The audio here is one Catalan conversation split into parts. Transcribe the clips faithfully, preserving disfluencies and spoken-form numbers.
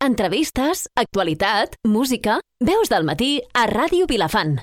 entrevistes, actualitat, música... Veus del matí a Ràdio Vilafant.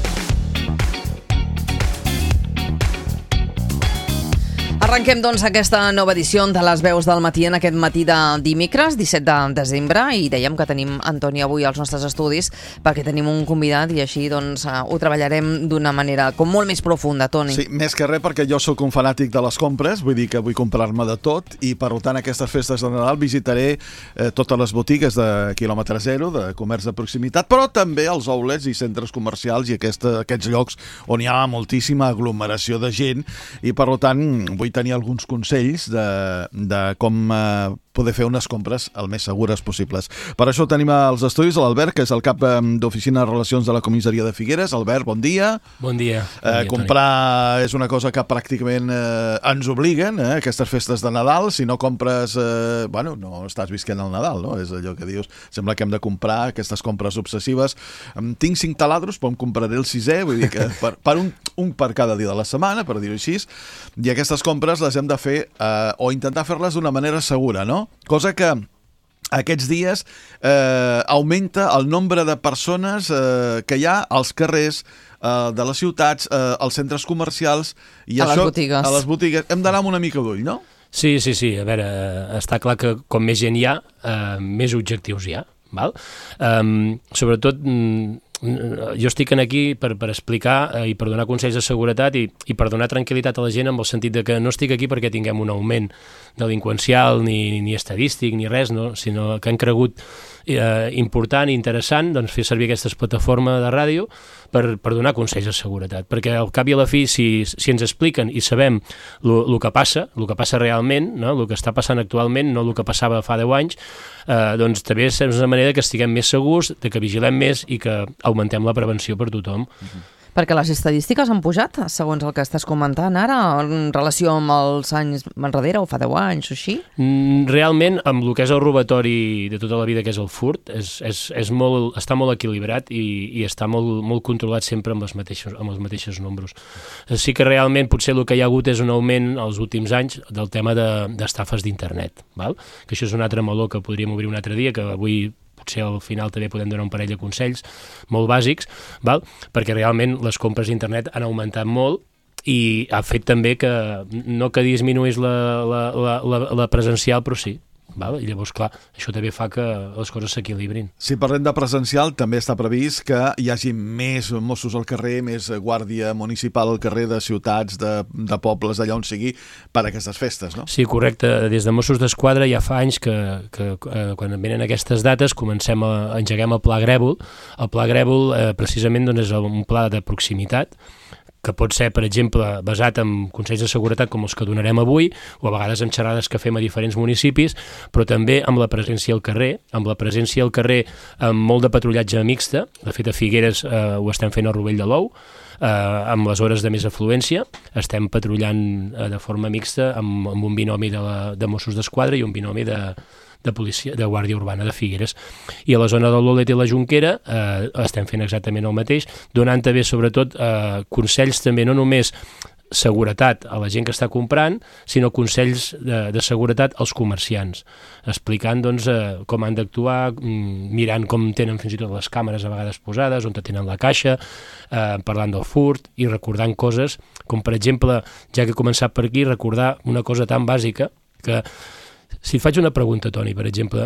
Arrenquem, doncs, aquesta nova edició de les Veus del Matí en aquest matí de dimecres, disset de desembre, i dèiem que tenim Antoni avui als nostres estudis perquè tenim un convidat i així doncs ho treballarem d'una manera com molt més profunda, Toni. Sí, més que res perquè jo sóc un fanàtic de les compres, vull dir que vull comprar-me de tot i per tant aquestes festes de Nadal visitaré eh, totes les botigues de quilòmetre zero, de comerç de proximitat, però també els outlets i centres comercials i aquesta, aquests llocs on hi ha moltíssima aglomeració de gent i per tant vull tenir alguns consells de, de com eh, poder fer unes compres el més segures possibles. Per això tenim als estudis l'Albert, que és el cap d'Oficina de Relacions de la Comissaria de Figueres. Albert, bon dia. Bon dia. Eh, bon dia comprar Toni. És una cosa que pràcticament eh, ens obliguen, eh, aquestes festes de Nadal. Si no compres, eh, bueno, no estàs visquent el Nadal, no? És allò que dius, sembla que hem de comprar aquestes compres obsessives. Tinc cinc taladros, però em compraré el sisè, vull dir que per, per un, un per cada dia de la setmana, per dir-ho així, i aquestes compres les hem de fer eh, o intentar fer-les d'una manera segura, no? Cosa que aquests dies eh, augmenta el nombre de persones eh, que hi ha als carrers eh, de les ciutats, eh, als centres comercials i a això, les botigues. A les botigues. Hem d'anar amb una mica d'ull, no? Sí, sí, sí. A veure, està clar que com més gent hi ha, eh, més objectius hi ha. Val? Um, sobretot... Mm, jo estic aquí per, per explicar eh, i per donar consells de seguretat i, i per donar tranquil·litat a la gent en el sentit de que no estic aquí perquè tinguem un augment delinqüencial ni, ni estadístic ni res, no? Sinó que han cregut eh, important i interessant doncs, fer servir aquestes plataformes de ràdio per, per donar consells de seguretat, perquè al cap i a la fi si, si ens expliquen i sabem el que passa, el que passa realment, no? El que està passant actualment, no el que passava fa deu anys, eh, doncs també és una manera que estiguem més segurs, de que vigilem més i que augmentem la prevenció per tothom. Uh-huh. Perquè les estadístiques han pujat, segons el que estàs comentant ara, en relació amb els anys enrere, o fa deu anys o així? Realment, amb el que és el robatori de tota la vida, que és el furt, és, és, és molt, està molt equilibrat i, i està molt, molt controlat sempre amb els mateixos, amb els mateixos números. Sí que realment potser el que hi ha hagut és un augment als últims anys del tema d'estafes de, d'internet, val? Que això és un altre meló que podríem obrir un altre dia, que avui potser al final també podem donar un parell de consells molt bàsics, val? Perquè realment les compres d'internet han augmentat molt i ha fet també que no que disminuís la, la, la, la, la presencial, però sí. Val? I llavors, clar, això també fa que les coses s'equilibrin. Si parlem de presencial, també està previst que hi hagi més Mossos al carrer, més guàrdia municipal al carrer de ciutats, de, de pobles, d'allà on sigui, per a aquestes festes, no? Sí, correcte. Des de Mossos d'Esquadra ja fa anys que, que eh, quan venen aquestes dates comencem a engeguem el Pla Grèvol. El Pla Grèvol eh, precisament doncs, és un pla de proximitat que pot ser, per exemple, basat en consells de seguretat com els que donarem avui, o a vegades en xerrades que fem a diferents municipis, però també amb la presència al carrer, amb la presència al carrer amb molt de patrullatge mixta. De fet, a Figueres eh, ho estem fent al Rovell de l'Ou, eh, amb les hores de més afluència, estem patrullant eh, de forma mixta amb, amb un binomi de, la, de Mossos d'Esquadra i un binomi de, de policia, de Guàrdia Urbana de Figueres. I a la zona del Lolet i la Jonquera eh, estem fent exactament el mateix, donant també sobretot eh, consells també no només seguretat a la gent que està comprant, sinó consells de, de seguretat als comerciants, explicant doncs, eh, com han d'actuar, mirant com tenen fins i tot les càmeres a vegades posades, on tenen la caixa, eh, parlant del furt i recordant coses, com per exemple, ja que he començat per aquí, recordar una cosa tan bàsica que si et faig una pregunta, Toni, per exemple,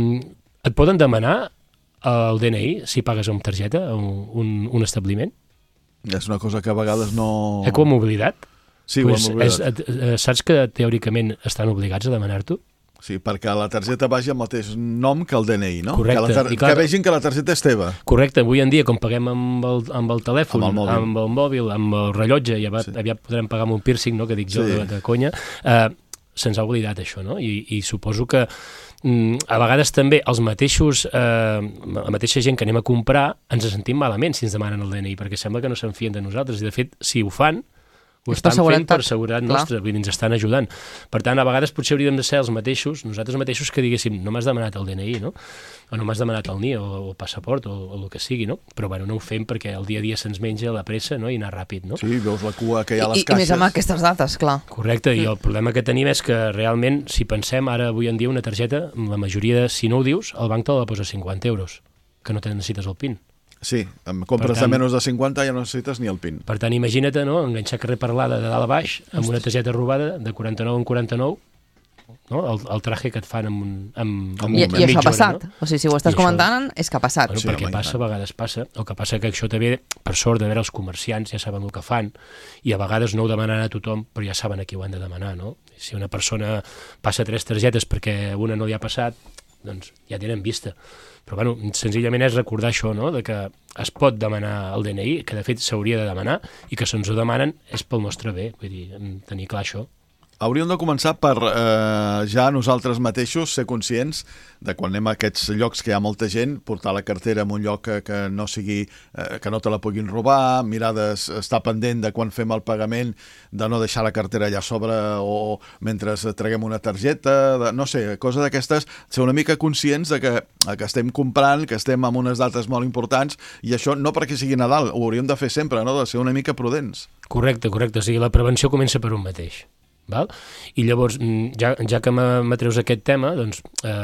et poden demanar el D N I si pagues amb targeta a un, un, un establiment? És una cosa que a vegades no... Eh, que ho hem oblidat? Sí, pues ho hem oblidat. És, saps que teòricament estan obligats a demanar-t'ho? Sí, perquè la targeta vagi amb el mateix nom que el D N I, no? Correcte. Que, tar... I clar, que vegin que la targeta és teva. Correcte. Avui en dia, com paguem amb el, amb el telèfon, amb el mòbil, amb el, mòbil, amb el rellotge, i aviat, sí. aviat podrem pagar amb un piercing, no? Que dic jo, sí. de, de conya, eh, se'ns ha oblidat això, no? I, i suposo que mm, a vegades també els mateixos, eh, la mateixa gent que anem a comprar ens sentim malament si ens demanen el D N I, perquè sembla que no se'n fien de nosaltres, i de fet, si ho fan, Ho estan fent per seguretat nostra, vull dir, ens estan ajudant. Per tant, a vegades potser hauríem de ser els mateixos, nosaltres mateixos que diguéssim, no m'has demanat el D N I, no? O no m'has demanat el N I o el passaport o, o el que sigui, no? Però bueno, no ho fem perquè el dia a dia se'ns menja la pressa, no? I anar ràpid, no? Sí, veus la cua que hi ha a les I, caixes. I més amb aquestes dates, clar. Correcte, i el problema que tenim és que realment, si pensem ara avui en dia una targeta, la majoria, de, si no ho dius, el banc te la posa cinquanta euros, que no te necessites el PIN. Sí, amb compres tant, de menys de cinquanta ja no necessites ni el PIN. Per tant, imagina't, no?, enganxar carrer Parlada de dalt a baix amb una targeta robada de quaranta-nou en quaranta-nou, no? el, el traje que et fan amb un, amb, amb I, un, i això ha passat, hora, no? O sigui, si ho estàs comentant, és que ha passat. Bueno, sí, perquè home, passa, a vegades passa. El que passa que això també, per sort, de veure els comerciants ja saben el que fan i a vegades no ho demanen a tothom, però ja saben a qui ho han de demanar, no? Si una persona passa tres targetes perquè una no li ha passat, doncs ja tenen vista. Però, bueno, senzillament és recordar això, no?, de que es pot demanar el D N I, que de fet s'hauria de demanar, i que se'ns ho demanen és pel nostre bé, vull dir, tenir clar això. Hauríem de començar per eh, ja nosaltres mateixos ser conscients de quan anem a aquests llocs que hi ha molta gent, portar la cartera en un lloc que, que no sigui, eh, que no te la puguin robar, mirar d'estar pendent de quan fem el pagament, de no deixar la cartera allà a sobre o mentre traguem una targeta, de, no sé, cosa d'aquestes, ser una mica conscients de que, que estem comprant, que estem amb unes dates molt importants, i això no perquè sigui Nadal, ho hauríem de fer sempre, no?, de ser una mica prudents. Correcte, correcte, o sigui, la prevenció comença per un mateix. Val? I llavors, ja, ja que m'atreus aquest tema, doncs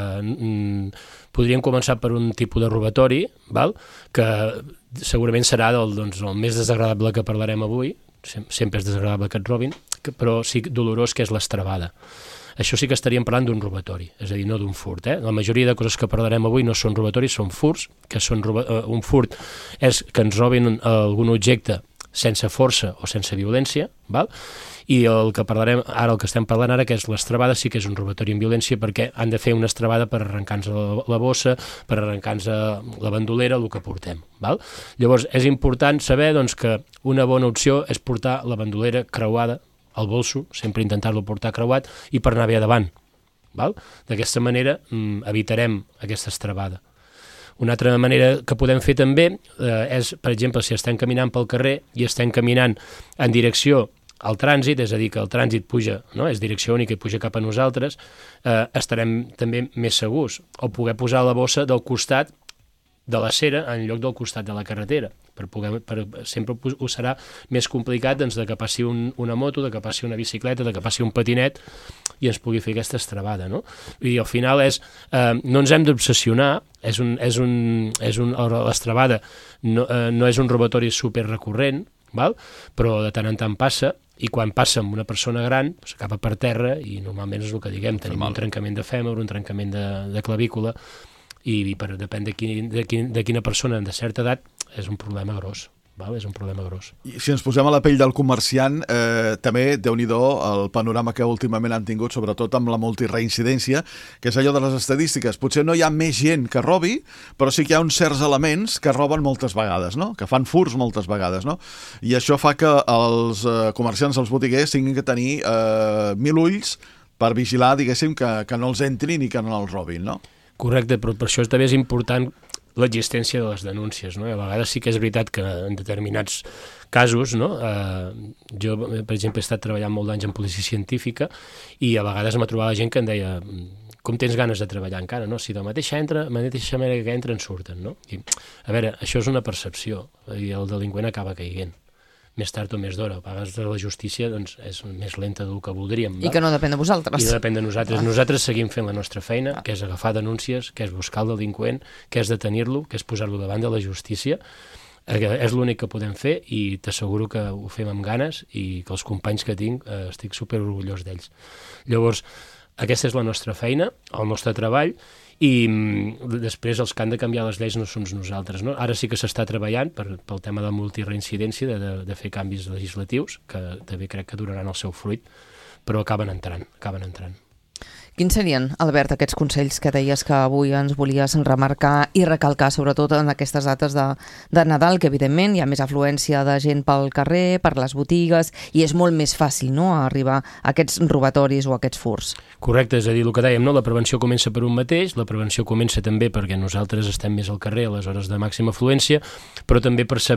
eh, podríem començar per un tipus de robatori, val? Que segurament serà del, doncs, el més desagradable que parlarem avui, sempre és desagradable que et robin, que, però sí dolorós, que és l'estrabada. Això sí que estaríem parlant d'un robatori, és a dir, no d'un furt. Eh? La majoria de coses que parlarem avui no són robatoris, són furts, que són roba, eh, un furt és que ens robin algun objecte sense força o sense violència, val? I el que parlarem ara, el que estem parlant ara, que és l'estrabada, sí que és un robatori amb violència, perquè han de fer una estrabada per arrencar-nos la, la bossa, per arrencar-nos la bandolera, el que portem. Val? Llavors, és important saber, doncs, que una bona opció és portar la bandolera creuada al bolso, sempre intentar-lo portar creuat, i per anar bé davant. D'aquesta manera mm, evitarem aquesta estrabada. Una altra manera que podem fer també eh, és, per exemple, si estem caminant pel carrer i estem caminant en direcció al trànsit, és a dir, que el trànsit puja, no? És direcció única i puja cap a nosaltres, eh, estarem també més segurs. O poder posar la bossa del costat de l'acera en lloc del costat de la carretera. Per poder, per, sempre ho serà més complicat, doncs, de que passi un, una moto, de que passi una bicicleta, de que passi un patinet i ens pugui fer aquesta estrabada, no? I al final és, eh, no ens hem d'obsessionar, és un, és un, és un, l'estrabada no, eh, no és un robatori super recurrent, val? Però de tant en tant passa, i quan passa amb una persona gran doncs acaba per terra i normalment és el que diguem, tenim un trencament de fèmur, un trencament de, de clavícula, i, i per, depèn de, quin, de, quin, de quina persona de certa edat és un problema gros. Val? És un problema gros. I si ens posem a la pell del comerciant, eh, també, Déu-n'hi-do, el panorama que últimament han tingut, sobretot amb la multireincidència, que és allò de les estadístiques. Potser no hi ha més gent que robi, però sí que hi ha uns certs elements que roben moltes vegades, no? Que fan furts moltes vegades, no? I això fa que els eh, comerciants, els botiguers, tinguin que tenir eh, mil ulls per vigilar, diguéssim, que, que no els entrin i que no els robin, no? Correcte, però per això també és important l'existència de les denúncies, no? A vegades sí que és veritat que en determinats casos, no? Eh, jo, per exemple, he estat treballant molt d'anys en policia científica i a vegades me trobava gent que em deia com tens ganes de treballar encara, no? Si de mateixa entra, de mateixa manera que entren, surten, no? I, a veure, això és una percepció i el delinqüent acaba caiguent. Més tard o més d'hora. A vegades la justícia doncs, és més lenta del que voldríem. I va? Que no depèn de vosaltres. I no depèn de nosaltres. Ah. Nosaltres seguim fent la nostra feina, ah. que és agafar denúncies, que és buscar el delinqüent, que és detenir-lo, que és posar-lo davant de la justícia. Eh, és l'únic que podem fer i t'asseguro que ho fem amb ganes i que els companys que tinc eh, estic superorgullós d'ells. Llavors, aquesta és la nostra feina, el nostre treball, i després els que han de canviar les lleis no són nosaltres, no? Ara sí que s'està treballant per, pel tema de multireincidència, de, de, de fer canvis legislatius, que també crec que duraran el seu fruit, però acaben entrant, acaben entrant. Quins serien, Albert, aquests consells que deies que avui ens volies remarcar i recalcar, sobretot en aquestes dates de, de Nadal, que evidentment hi ha més afluència de gent pel carrer, per les botigues, i és molt més fàcil, no?, arribar a aquests robatoris o a aquests furts. Correcte, és a dir, el que dèiem, no? La prevenció comença per un mateix, la prevenció comença també perquè nosaltres estem més al carrer a les hores de màxima afluència, però també per saber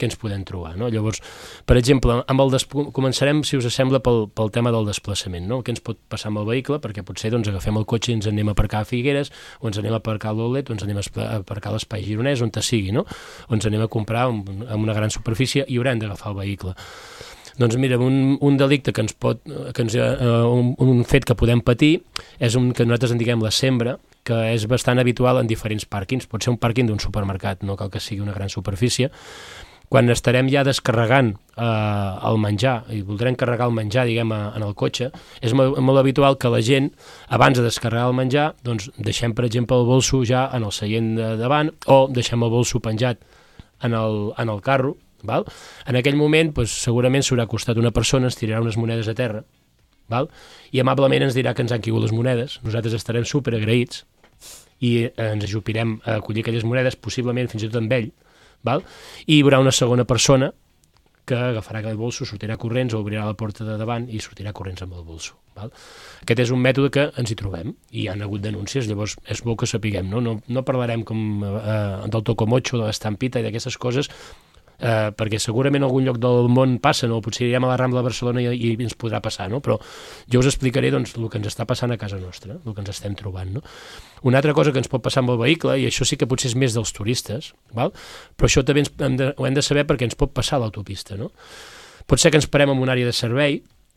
què ens podem trobar, no? Llavors, per exemple, amb el des... començarem, si us sembla, pel, pel tema del desplaçament, no? Què ens pot passar amb el vehicle, perquè potser doncs, agafem el cotxe i ens anem a aparcar a Figueres, o ens anem a aparcar a l'Oulet, o ens anem a aparcar a l'Espai Gironès, on te sigui, no? O ens anem a comprar en una gran superfície i haurem d'agafar el vehicle. Doncs mira, un, un delicte que ens pot, que ens, uh, un, un fet que podem patir és un que nosaltres en diguem la sembra, que és bastant habitual en diferents pàrquings. Pot ser un pàrquing d'un supermercat, no cal que sigui una gran superfície. Quan estarem ja descarregant eh, el menjar i voldrem carregar el menjar, diguem, en el cotxe, és molt, molt habitual que la gent, abans de descarregar el menjar, doncs deixem, per exemple, el bolso ja en el seient de davant o deixem el bolso penjat en el, en el carro. Val? En aquell moment, doncs, segurament s'haurà costat una persona, ens tirarà unes monedes a terra, val? I amablement ens dirà que ens han caigut les monedes. Nosaltres estarem superagraïts i eh, ens ajupirem a acollir aquelles monedes, possiblement fins i tot amb ell, val? I hi haurà una segona persona que agafarà aquell bolso, sortirà corrents o obrirà la porta de davant i sortirà corrents amb el bolso. Val? Aquest és un mètode que ens hi trobem i hi ha hagut denúncies, llavors és bo que sapiguem, no, no, no parlarem com eh, del tocomocho, de l'estampita i d'aquestes coses, Uh, perquè segurament en algun lloc del món passa, no? Potser irem a la Rambla de Barcelona i, i ens podrà passar, no? Però jo us explicaré doncs, el que ens està passant a casa nostra, el que ens estem trobant. No? Una altra cosa que ens pot passar amb el vehicle, i això sí que potser és més dels turistes, val? Però això també ens, hem de, ho hem de saber perquè ens pot passar a l'autopista. No? Pot ser que ens parem en una àrea de servei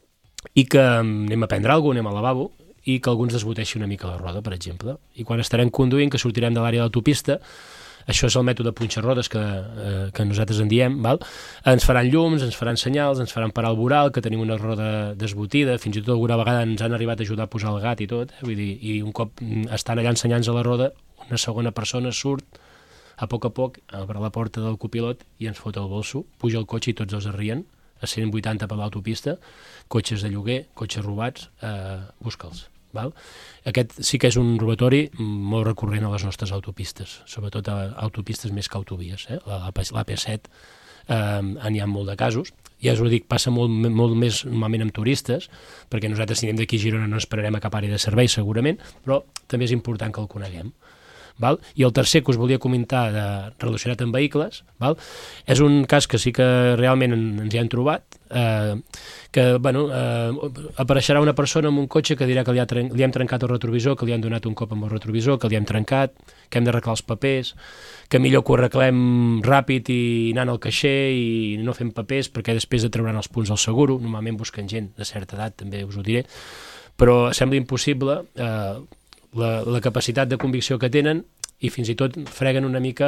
i que anem a prendre alguna cosa, anem al lavabo, i que algú ens desboteixi una mica la roda, per exemple. I quan estarem conduint, que sortirem de l'àrea de l'autopista, això és el mètode punxarrodes que, eh, que nosaltres en diem, val? Ens faran llums, ens faran senyals, ens faran parar el voral, que tenim una roda desbotida, fins i tot alguna vegada ens han arribat a ajudar a posar el gat i tot, eh? Vull dir, i un cop estan allà ensenyant-nos a la roda, una segona persona surt a poc a poc, obre la porta del copilot i ens fot el bolso, puja el cotxe i tots els arrien, a cent vuitanta per l'autopista, cotxes de lloguer, cotxes robats, eh, busca'ls. Val? Aquest sí que és un robatori molt recurrent a les nostres autopistes, sobretot a autopistes més que autovies. Eh? La, la P set eh, n'hi ha molt de casos, ja us ho dic, passa molt, molt més normalment amb turistes, perquè nosaltres si anem d'aquí a Girona no esperarem a cap àrea de servei segurament, però també és important que el coneguem. Val? I el tercer que us volia comentar de, relacionat amb vehicles, val? És un cas que sí que realment ens hi han trobat, eh, que bueno, eh, apareixerà una persona amb un cotxe que dirà que li, ha tren li hem trencat el retrovisor, que li han donat un cop amb el retrovisor, que li hem trencat, que hem d'arreglar els papers, que millor que ho arreglem ràpid i anant al caixer i no fem papers perquè després et trauran els punts del seguro. Normalment busquen gent de certa edat, també us ho diré, però sembla impossible eh, la, la capacitat de convicció que tenen i fins i tot freguen una mica,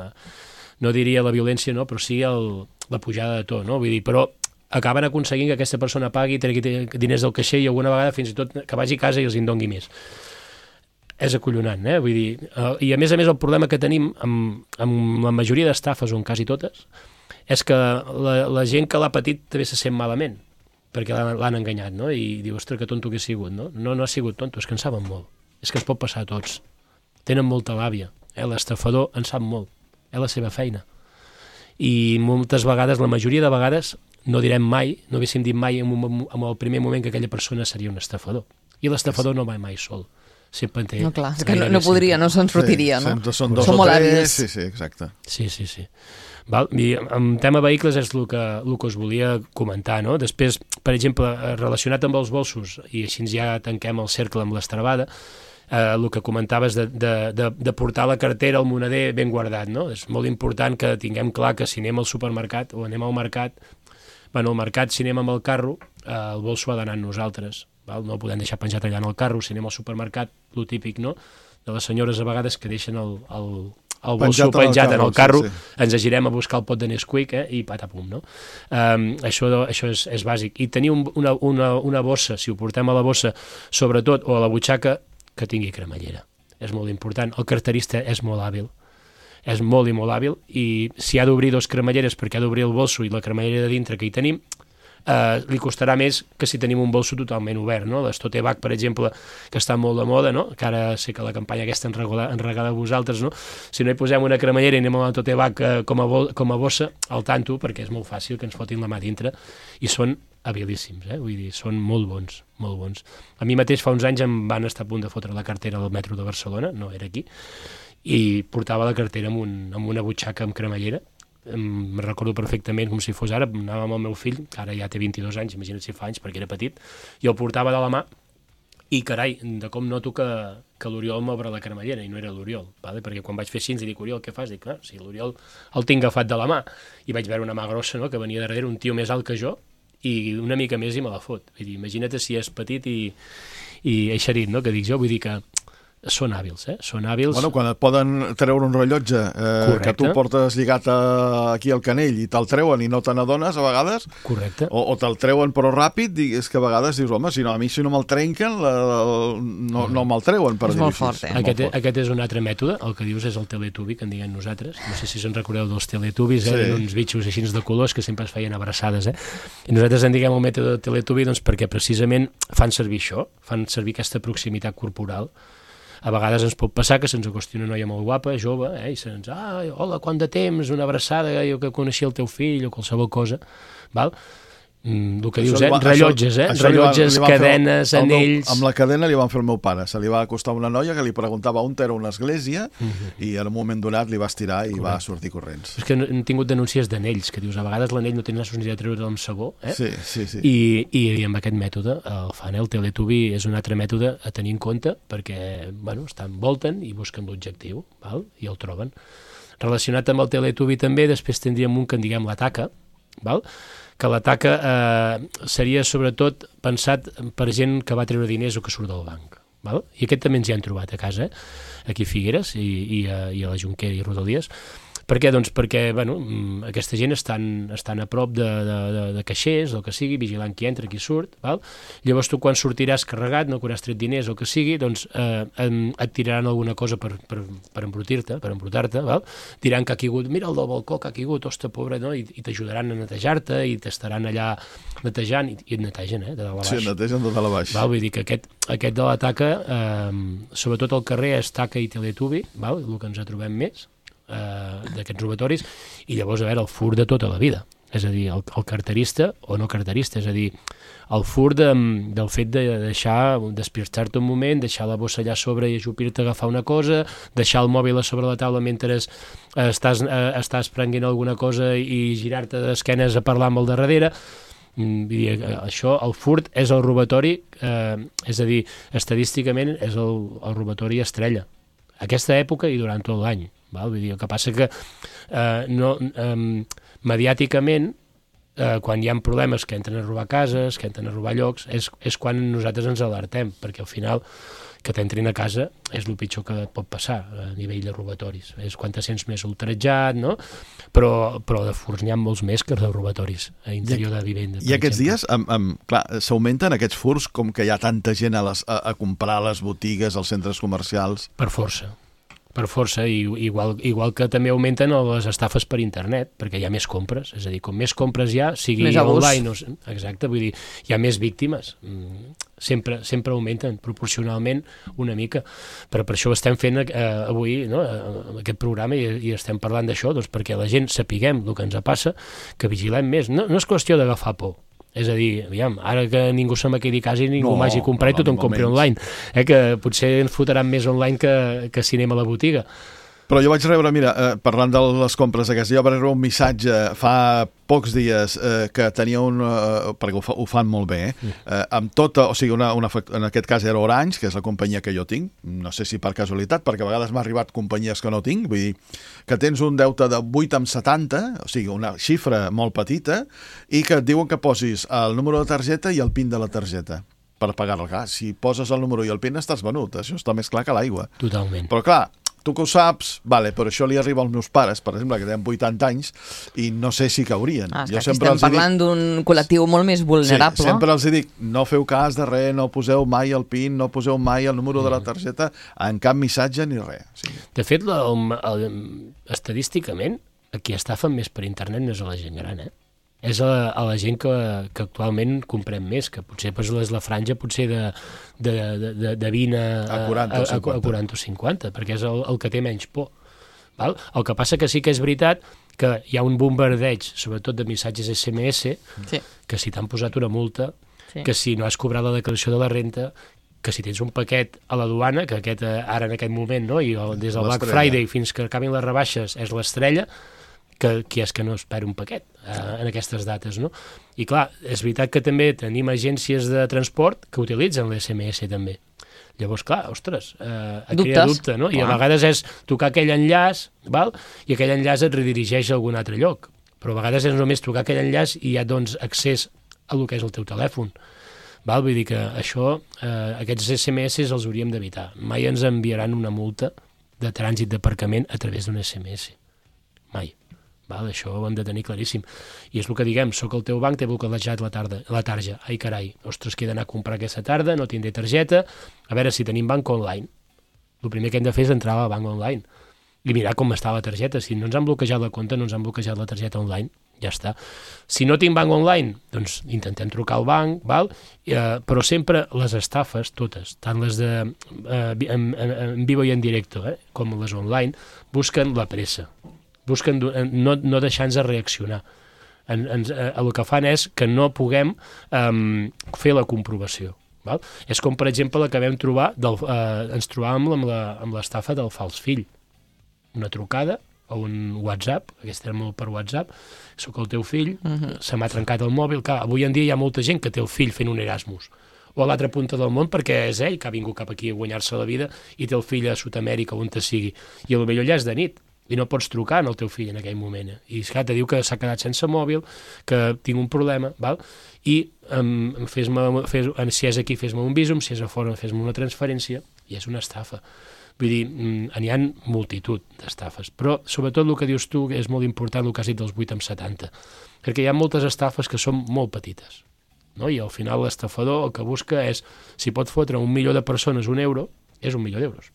no diria la violència, no, però sí el, la pujada de to, no? Vull dir, però acaben aconseguint que aquesta persona pagui, tregui diners del caixer i alguna vegada fins i tot que vagi a casa i els en doni més. És acollonant, eh? Vull dir, eh, i a més a més el problema que tenim amb, amb la majoria d'estafes, o en quasi totes, és que la, la gent que l'ha patit també se sent malament, perquè l'han enganyat, no? I diu, ostres, que tonto que he sigut, no? No, no ha sigut tonto, és que en saben molt. És que ens pot passar a tots. Tenen molta l'àvia. Eh? L'estafador en sap molt. És la seva feina. I moltes vegades, la majoria de vegades, no direm mai, no haguéssim dit mai en, un, en el primer moment que aquella persona seria un estafador. I l'estafador no va mai sol. Sempre té... No, clar, és que no, no podria, no se'n sortiria, sí, no? Són dos Som o molt tres, hàbils. sí, sí, exacte. Sí, sí, sí. Val? I en tema vehicles és el que, el que us volia comentar, no? Després, per exemple, relacionat amb els bolsos, i així ja tanquem el cercle amb l'estrabada, eh, el que comentaves de, de, de, de portar la cartera al moneder ben guardat, no? És molt important que tinguem clar que si anem al supermercat o anem al mercat, bueno, al mercat, si anem amb el carro, eh, el bolso ha d'anar amb nosaltres, val? No el podem deixar penjat allà en el carro. Si anem al supermercat, lo típic, no?, de les senyores a vegades que deixen el, el, el bolso penjat, penjat en el carro, sí, sí. Ens girem a buscar el pot de Nesquik, eh, i patapum, no? Um, això això és, és bàsic. I tenir un, una, una, una bossa, si ho portem a la bossa, sobretot, o a la butxaca, que tingui cremallera. És molt important. El carterista és molt hàbil. És molt i molt hàbil, i si ha d'obrir dos cremalleres perquè ha d'obrir el bolso i la cremallera de dintre que hi tenim, eh, li costarà més que si tenim un bolso totalment obert, no? Les tote bag, per exemple, que està molt de moda, no? Que ara sé que la campanya aquesta enregada a vosaltres, no? Si no hi posem una cremallera i anem a la tote bag eh, com, a com a bossa, al tanto, perquè és molt fàcil que ens fotin la mà dintre, i són habilíssims, eh? Vull dir, són molt bons, molt bons. A mi mateix fa uns anys em van estar a punt de fotre la cartera del metro de Barcelona, no era aquí, i portava la cartera amb, un, amb una butxaca amb cremallera, em recordo perfectament com si fos ara, anàvem amb el meu fill, que ara ja té vint-i-dos anys, imagina't si fa anys, perquè era petit, i el portava de la mà, i carai, de com noto que, que l'Oriol m'obre la cremallera, i no era l'Oriol, vale? Perquè quan vaig fer així, i dic, Oriol, què fas? Dic, ah, si l'Oriol el tinc agafat de la mà, i vaig veure una mà grossa, no?, que venia darrere, un tio més alt que jo, i una mica més i me la fot. Vull dir, imagina't si és petit i, i eixerit, no?, que dic jo, vull dir que són hàbils, eh? Són hàbils... Bueno, quan et poden treure un rellotge eh, que tu portes lligat a, aquí al canell i te'l treuen i no te n'adones a vegades, correcte, o, o te'l treuen però ràpid, i és que a vegades dius, home, si no, a mi si no me'l trenquen, la, la, no, no me'l treuen, per dir-ho així. Fort, eh? Aquest, aquest és un altre mètode, el que dius és el teletubi, que en diguem nosaltres. No sé si se'n recordeu dels teletubis, eh? Sí. Eren uns bitxos així de colors que sempre es feien abraçades, eh? I nosaltres en diguem el mètode de teletubi doncs, perquè precisament fan servir això, fan servir aquesta proximitat corporal. A vegades ens pot passar que se'ns acosti una noia molt guapa, jove, eh, i se'ns, ah, hola, quant de temps, una abraçada, jo que coneixia el teu fill, o qualsevol cosa, val? Mm, el que Això dius, eh? va, Rellotges, eh? això Rellotges, li va, li cadenes, fer el, el anells... Meu, amb la cadena li van fer el meu pare. Se li va acostar una noia que li preguntava on era una església, uh-huh. i en un moment donat li va estirar i correcte. Va sortir corrents. És que hem tingut denúncies d'anells, que dius, a vegades l'anell no tens la necessitat de treure'l amb sabó, eh? Sí, sí, sí. I, i, i amb aquest mètode el fan, el teletubi és un altre mètode a tenir en compte, perquè, bueno, estan, volten i busquen l'objectiu, val? I el troben. Relacionat amb el teletubi també, després tindríem un que en diguem l'ataca, val? Que l'ataca eh, seria sobretot pensat per gent que va treure diners o que surt del banc. Val? I aquest també ens hi han trobat a casa, eh? Aquí a Figueres i, i, a, i a la Jonquera i Rodalies. Per què? Doncs perquè bueno, aquesta gent estan, estan a prop de, de, de, de caixers, o el que sigui, vigilant qui entra, qui surt. Val? Llavors tu quan sortiràs carregat, no que hauràs tret diners o el que sigui, doncs eh, et tiraran alguna cosa per, per, per embrutir-te, per embrutar-te, val? Diran que ha caigut, mira el del balcó que ha caigut, ostres, pobre, no? I, i t'ajudaran a netejar-te i t'estaran allà netejant, i, i et netegen, eh, de dalt a baix. Sí, netegen de dalt a baix. Val? Vull dir que aquest, aquest de l'ataca, eh, sobretot al carrer, és taca i teletubi, val? El que ens trobem més, Uh, d'aquests robatoris, i llavors a veure el furt de tota la vida, és a dir, el, el carterista o no carterista, és a dir, el furt de, del fet de deixar, despistar-te un moment, deixar la bossa allà a sobre i ajupir-te a agafar una cosa, deixar el mòbil a sobre la taula mentre estàs, uh, estàs prenent alguna cosa i girar-te d'esquenes a parlar amb el de darrere. Mm, això, el furt és el robatori, eh, és a dir, estadísticament és el, el robatori estrella aquesta època i durant tot l'any. Val? Vull dir, el que passa que eh, no, eh, mediàticament, eh, quan hi ha problemes que entren a robar cases, que entren a robar llocs, és, és quan nosaltres ens alertem, perquè al final que t'entrin a casa és el pitjor que et pot passar a nivell de robatoris. És quan te sents més ultrajat, no? Però, però de furts n'hi ha molts més que de robatoris a interior de vivenda. I aquests exemple. dies, amb, amb, clar, s'augmenten aquests furts com que hi ha tanta gent a, les, a, a comprar a les botigues, als centres comercials? Per força. Per força, i igual, igual que també augmenten les estafes per internet, perquè hi ha més compres, és a dir, com més compres hi ha, sigui online, o, exacte, vull dir, hi ha més víctimes, sempre, sempre augmenten proporcionalment una mica, però per això estem fent eh, avui no, aquest programa i, i estem parlant d'això, doncs perquè la gent sapiguem el que ens passa, que vigilem més, no, no és qüestió d'agafar por. És a dir, aviam, ara que ningú se me quedi a casa i ningú no, m'hagi comprat i tothom compri online, eh, que potser ens fotran més online que, que si anem a la botiga. Però jo vaig rebre, mira, eh, parlant de les compres aquestes, jo vaig rebre un missatge fa pocs dies eh, que tenia un... Eh, perquè ho, fa, ho fan molt bé, eh, eh, amb tota... O sigui, una, una, en aquest cas era Orange, que és la companyia que jo tinc, no sé si per casualitat, perquè a vegades m'ha arribat companyies que no tinc, vull dir, que tens un deute de vuit amb setanta, o sigui, una xifra molt petita, i que et diuen que posis el número de targeta i el PIN de la targeta per pagar-la. Si poses el número i el PIN estàs venut, això està més clar que l'aigua. Totalment. Però clar, tu que ho saps, vale, però això li arriba als meus pares, per exemple, que tenen vuitanta anys, i no sé si caurien. Ah, jo aquí estem parlant dic... d'un col·lectiu molt més vulnerable. Sí, sempre els dic, no feu cas de res, no poseu mai el PIN, no poseu mai el número mm. de la targeta, en cap missatge ni res. Sí. De fet, la, el, el, estadísticament, a qui estafen més per internet no és a la gent gran, eh? És a, a la gent que, que actualment comprem més, que potser pues, és la franja potser de, de, de, de vint a, a, quaranta, a, a, a quaranta o cinquanta, perquè és el, el que té menys por. Val? El que passa que sí que és veritat que hi ha un bombardeig, sobretot de missatges esse eme esse, sí. que si t'han posat una multa, sí. que si no has cobrat la declaració de la renta, que si tens un paquet a la duana, que aquest, ara en aquest moment, no? I des del Black Friday fins que acabin les rebaixes és l'estrella, que qui és que no espera un paquet eh, en aquestes dates, no? I clar, és veritat que també tenim agències de transport que utilitzen l'S M S també. Llavors, clar, ostres, eh, et crea dubte, no? I a vegades és tocar aquell enllaç, val? I aquell enllaç et redirigeix a algun altre lloc. Però a vegades és només tocar aquell enllaç i ja et dones accés a lo que és el teu telèfon. Val? Vull dir que això, eh, aquests S M S els hauríem d'evitar. Mai ens enviaran una multa de trànsit d'aparcament a través d'un S M S. Mai. Val? Això ho hem de tenir claríssim. I és el que diguem, soc el teu banc, t'he bloquejat la, tarda, la tarja. Ai, carai, ostres, que he d'anar a comprar aquesta tarda, no tindré targeta. A veure si tenim banc online. El primer que hem de fer és entrar al banc online i mirar com està la targeta. Si no ens han bloquejat la compte, no ens han bloquejat la targeta online. Ja està. Si no tinc banc online, doncs intentem trucar al banc, val? Eh, però sempre les estafes, totes, tant les de eh, en, en, en vivo i en directe, eh, com les online, busquen la pressa, busquen no, no deixar-nos reaccionar. En, en, eh, el que fan és que no puguem eh, fer la comprovació. Val? És com, per exemple, la que vam trobar, del, eh, ens trobàvem amb la, amb l'estafa del fals fill. Una trucada o un WhatsApp, aquesta era molt per WhatsApp, soc el teu fill, uh-huh. se m'ha trencat el mòbil. Clar, avui en dia hi ha molta gent que té el fill fent un Erasmus, o a l'altra punta del món perquè és ell que ha vingut cap aquí a guanyar-se la vida i té el fill a Sud-amèrica on te sigui, i potser allà és de nit i no pots trucar al teu fill en aquell moment, eh? I esclar, te diu que s'ha quedat sense mòbil, que tinc un problema, val? I um, fes-me, fes, si és aquí fes-me un visum, si és a fora fes-me una transferència, i és una estafa. Vull dir, n'hi ha multitud d'estafes, però sobretot el que dius tu és molt important, el que has dit dels vuit amb setanta, perquè hi ha moltes estafes que són molt petites, no? I al final l'estafador el que busca és, si pot fotre un milió de persones un euro, és un milió d'euros.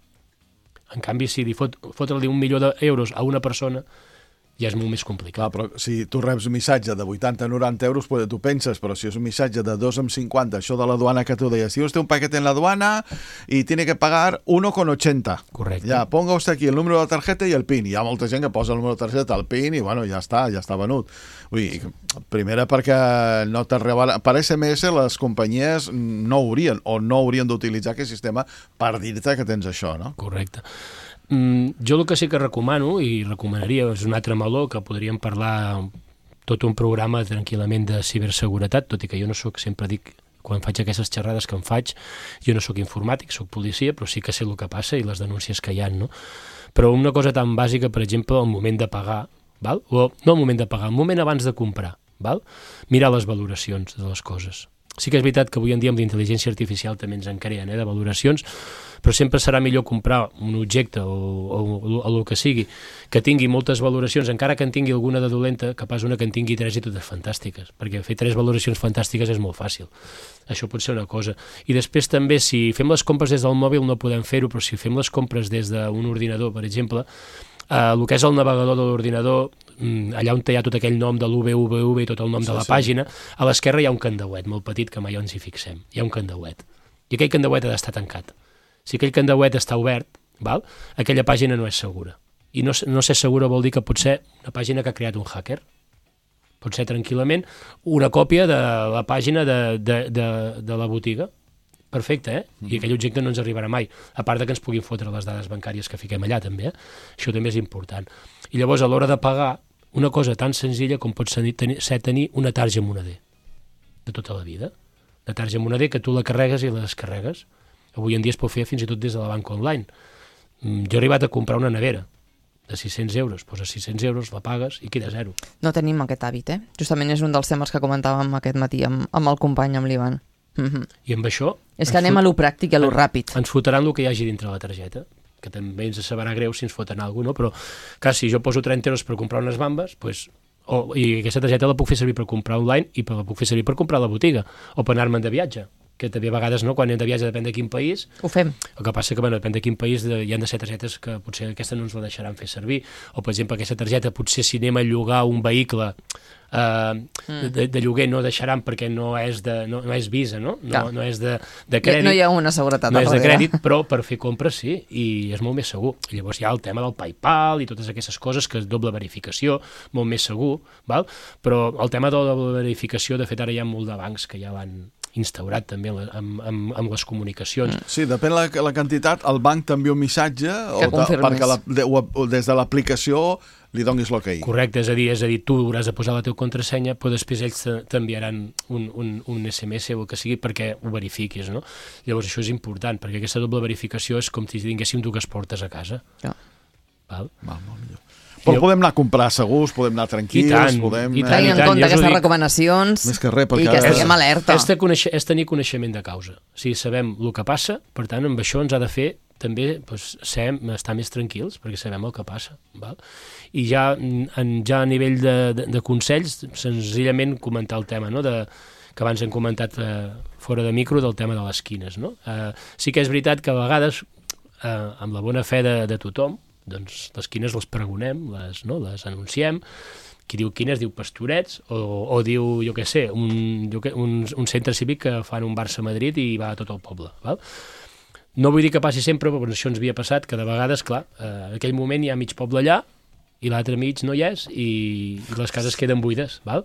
En canvi, si li fot, fotre-li un milió d'euros a una persona, ja és molt més complicat. Clar, però si tu reps un missatge de vuitanta a noranta euros, pues, tu penses, però si és un missatge de dos amb cinquanta, això de la aduana que tu deies, si usted un paquete en la aduana y tiene que pagar uno con ochenta. Correcte. Ja, ponga usted aquí el número de la tarjeta i el PIN. Hi ha molta gent que posa el número de targeta, el PIN, i bueno, ja està, ja està venut. Vull dir, primera perquè no t'arribarà... Per S M S les companyies no haurien, o no haurien d'utilitzar aquest sistema per dir-te que tens això, no? Correcte. Mm, jo el que sí que recomano, i recomanaria, és un altre meló que podríem parlar tot un programa tranquil·lament de ciberseguretat, tot i que jo no sóc, sempre dic, quan faig aquestes xerrades que em faig, jo no sóc informàtic, sóc policia, però sí que sé el que passa i les denúncies que hi ha, no? Però una cosa tan bàsica, per exemple, el moment de pagar, val? O no el moment de pagar, el moment abans de comprar, val? Mirar les valoracions de les coses. Sí que és veritat que avui en dia amb l'intel·ligència artificial també ens en creen, eh, de valoracions, però sempre serà millor comprar un objecte o, o, o, o el que sigui que tingui moltes valoracions, encara que en tingui alguna de dolenta, que pas una que en tingui tres i totes fantàstiques, perquè fer tres valoracions fantàstiques és molt fàcil. Això pot ser una cosa. I després també, si fem les compres des del mòbil no podem fer-ho, però si fem les compres des d'un ordinador, per exemple, Uh, el que és el navegador de l'ordinador, allà on hi ha tot aquell nom de l'U V V V i tot el nom sí, de la sí. pàgina, a l'esquerra hi ha un candauet molt petit que mai ens hi fixem. Hi ha un candauet. I aquell candauet ha d'estar tancat. Si aquell candauet està obert, val? Aquella pàgina no és segura. I no, no ser segura vol dir que pot ser una pàgina que ha creat un hacker. Pot ser tranquil·lament una còpia de la pàgina de, de, de, de la botiga. Perfecte, eh? I aquell objecte no ens arribarà mai, a part de que ens puguin fotre les dades bancàries que fiquem allà, també, eh? Això també és important. I llavors, a l'hora de pagar, una cosa tan senzilla com pot ser tenir, ser tenir una tarja moneder de tota la vida. Una tarja moneder que tu la carregues i la descarregues. Avui en dia es pot fer fins i tot des de la banca online. Jo he arribat a comprar una nevera de sis-cents euros, poses sis-cents euros, la pagues i queda zero. No tenim aquest hàbit, eh? Justament és un dels temes que comentàvem aquest matí amb, amb el company, amb l'Ivan. Mm-hmm. I amb això... És que anem fot... a lo pràctic i a lo ràpid. Ens fotran el que hi hagi dintre la targeta, que també ens sabrà greu si ens foten alguna cosa, no? Però clar, si jo poso trenta euros per comprar unes bambes, pues, o, i aquesta targeta la puc fer servir per comprar online i la puc fer servir per comprar a la botiga o per anar-me'n de viatge, que també a vegades, no, quan anem de viatge depèn de quin país, ho fem. El que passa que, bueno, depèn de quin país de, hi han de ser targetes que potser aquesta no ens la deixaran fer servir, o per exemple aquesta targeta potser si anem a llogar un vehicle eh, mm. de, de lloguer no deixaran perquè no és, de, no, no és Visa, no? No, no és de, de crèdit. No hi ha una seguretat no és de darrere. crèdit, però per fer compres sí, i és molt més segur. I llavors hi ha el tema del PayPal i totes aquestes coses que és doble verificació, molt més segur, val? Però el tema de la doble verificació, de fet ara hi ha molt de bancs que ja van instaurat també amb, amb, amb les comunicacions. Sí, depèn la, la quantitat, el banc t'envia un missatge o ta, perquè la, de, o, des de l'aplicació li donis l'ok. Correcte, és a dir, és a dir, tu hauràs de posar la teva contrasenya, però després ells t'enviaran un, un, un esse eme esse o el que sigui perquè ho verifiquis, no? Llavors això és important, perquè aquesta doble verificació és com si tinguéssim dues portes a casa. Ja. Val? Val, molt millor. Però podem anar a comprar segurs, podem anar tranquils, I tant, podem... i tant, Tenir en compte aquestes recomanacions Més que res, perquè i que ara- estiguem alerta. És, conèixer, és tenir coneixement de causa. O sigui, sabem el que passa, per tant, amb això ens ha de fer també doncs, ser, estar més tranquils, perquè sabem el que passa. Val? I ja, en, ja a nivell de, de, de consells, senzillament comentar el tema, no? de, que abans hem comentat eh, fora de micro, del tema de les quines. No? Eh, sí que és veritat que a vegades, eh, amb la bona fe de, de tothom, doncs les quines les pregonem, les, no? les anunciem. Qui diu quines diu pastorets, o, o diu, jo què sé, un, jo que, un, un centre cívic que fan un Barça-Madrid i va a tot el poble. Val? No vull dir que passi sempre, però això ens havia passat, que de vegades, clar, eh, en aquell moment hi ha mig poble allà, i l'altre mig no hi és, i, i les cases queden buides, val?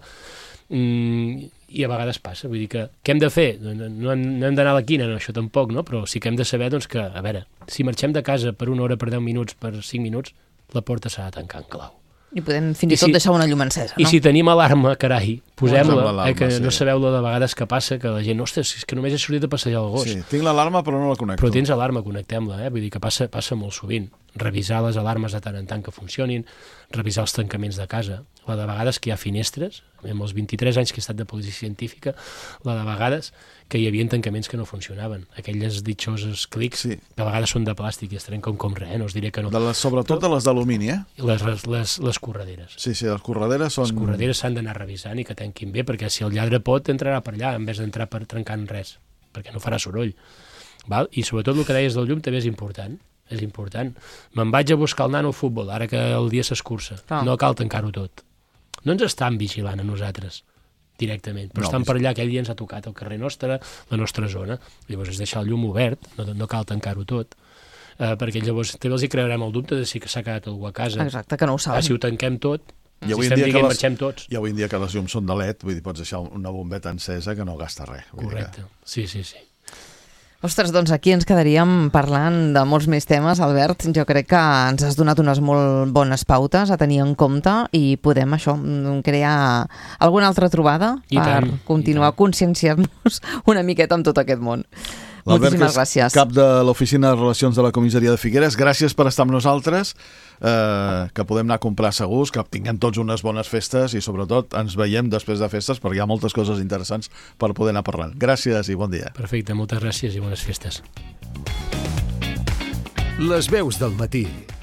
Mm, i a vegades passa, vull dir que què hem de fer? No, no hem, no hem d'anar a la quina, no, això tampoc, no? Però sí que hem de saber doncs, que, a veure, si marxem de casa per una hora, per deu minuts, per cinc minuts, la porta s'ha de tancar en clau. I podem fins i I tot si- deixar una llum encesa, no? I si tenim alarma, carai, Posem posem-la, l'alarma, eh, que no sí. sabeu lo de vegades que passa, que la gent, ostres, és que només he sortit a passejar el gos. Sí, tinc l'alarma però no la connecto. Però tens alarma, connectem-la, eh? Vull dir que passa, passa molt sovint. Revisar les alarmes de tant en tant que funcionin, revisar els tancaments de casa. La de vegades que hi ha finestres, amb els vint-i-tres anys que he estat de policia científica, la de vegades que hi havia tancaments que no funcionaven. Aquelles ditxoses clics, Sí. que a vegades són de plàstic i es trenquen com res, eh? No us diré que no. De les, sobretot de les d'alumini, eh? Les, les, les, les correderes. Sí, sí, les correderes són... Les correderes s'han d'anar revisant i que tanquin bé, perquè si el lladre pot, entrarà per allà, en vez d'entrar per trencant res, perquè no farà soroll. Val? I sobretot el que deies del llum també és important. És important. Me'n vaig a buscar el nano al futbol, ara que el dia s'escurça. Clar. No cal tancar-ho tot. No ens estan vigilant a nosaltres directament, però No, no, estan vigi- per allà, aquell dia ens ha tocat el carrer nostre, la nostra zona. Llavors és deixar el llum obert, no, no cal tancar-ho tot, eh, perquè llavors també els hi crearem el dubte de si que s'ha quedat algú a casa. Exacte, que no ho Ah, si saben. ho tanquem tot, I si avui en estem dia que dient les- marxem tots. I avui en dia que les llums són de L E D, vull dir, pots deixar una bombeta encesa que no gasta res. Vull dir Correcte, sí, sí, sí. Ostres, doncs aquí ens quedaríem parlant de molts més temes, Albert. Jo crec que ens has donat unes molt bones pautes a tenir en compte i podem, això, mm, crear alguna altra trobada I per tant, continuar i a conscienciar-nos una miqueta amb tot aquest món. L'Albert, Moltíssimes que és gràcies. cap de l'Oficina de Relacions de la Comissaria de Figueres, gràcies per estar amb nosaltres, eh, que podem anar a comprar segurs, que tinguem tots unes bones festes i sobretot ens veiem després de festes perquè hi ha moltes coses interessants per poder anar parlant. Gràcies i bon dia. Perfecte, moltes gràcies i bones festes. Les veus del matí.